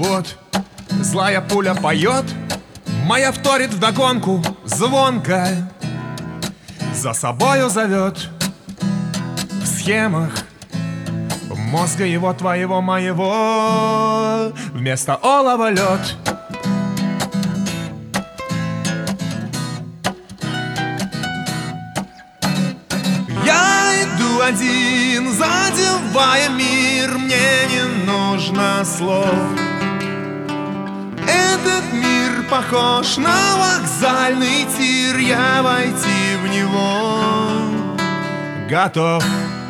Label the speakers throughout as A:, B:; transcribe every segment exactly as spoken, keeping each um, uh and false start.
A: Вот злая пуля поет, моя вторит вдогонку звонко, за собою зовет в схемах мозга его, твоего, моего, вместо олова лед. Я иду один, задевая мир, мне не нужно слов. Этот мир похож на вокзальный тир, я войти в него готов.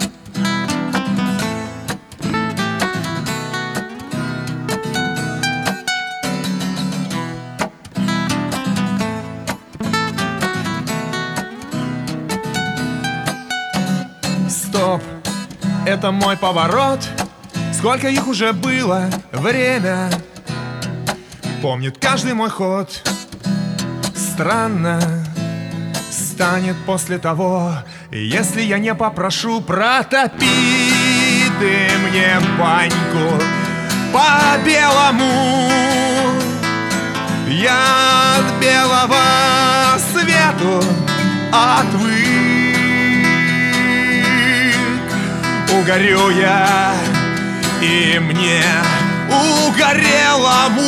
A: Стоп, это мой поворот. Сколько их уже было, время помнит каждый мой ход. Странно станет после того, если я не попрошу: протопи ты мне баньку по-белому. Я от белого свету отвык. Угорю я, и мне угорелому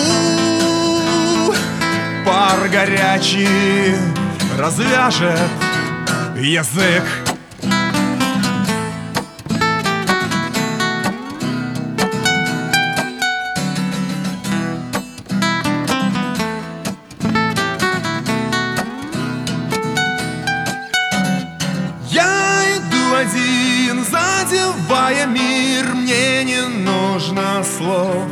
A: пар горячий развяжет язык. Я иду один, задевая мир, мне не нужно слов.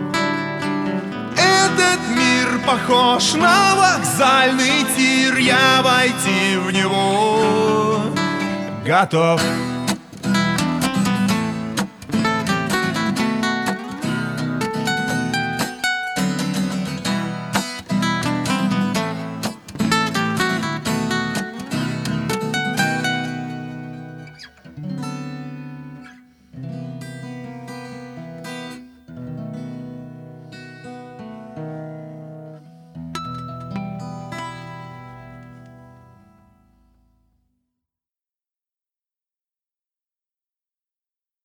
A: Этот мир похож на вокзальный тир, я войти в него готов.